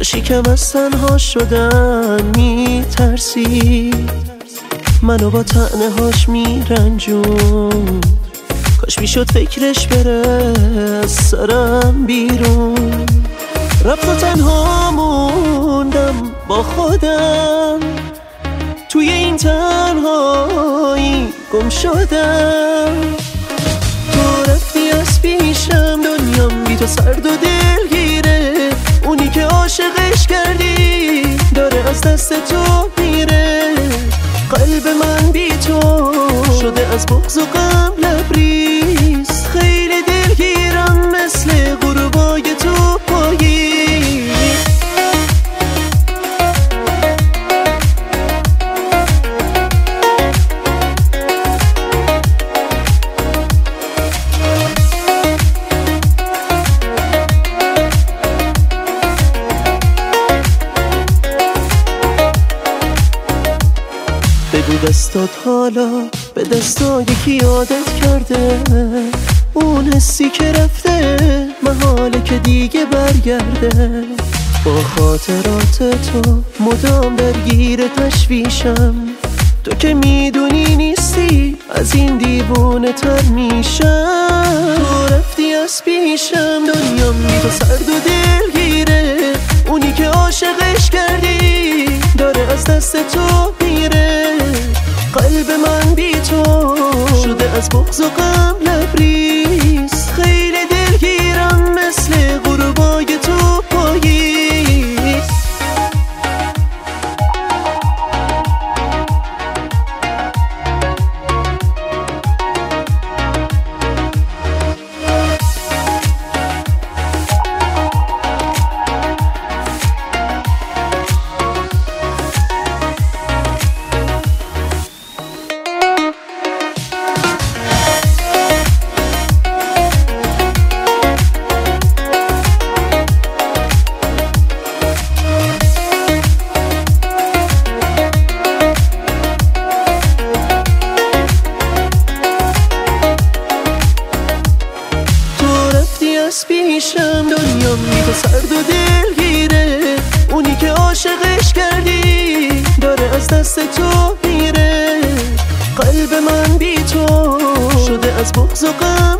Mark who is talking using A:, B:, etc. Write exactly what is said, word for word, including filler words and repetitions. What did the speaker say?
A: کاش یکم از تنها شدن میترسی، منو با طعنه هاش میرنجون. کاش میشد فکرش بره از سرم بیرون. رفت و تنها موندم با خودم، توی این تنهایی گم شدم. تو رفتی از پیشم، دنیام بی تو سرد و دلگیره. اونی که عاشقش کردی داره از دست تو میره. قلب من بی تو شده از بغض و غم لبریز. خیلی دلگیرم مثل غروبای تو پایی. بگو دستات حالا به دستا یکی عادت کرده. اون حسی که رفته محاله که دیگه برگرده. با خاطرات تو مدام درگیر تشویشم. تو که میدونی نیستی از این دیوونه تر میشم. تو رفتی از پیشم، دنیام بی تو سرد و دلگیره. اونی که عاشقش کردی داره از دست تو میره. قلب من بی تو شده از بغض و غم لبریز. خیلی دلگیرم مثل غروبای تو پاییز. پیشم دنیام بی تو سرد و دلگیره. اونی که عاشقش کردی داره از دست تو میره. قلب من بی تو شده از بغض و غم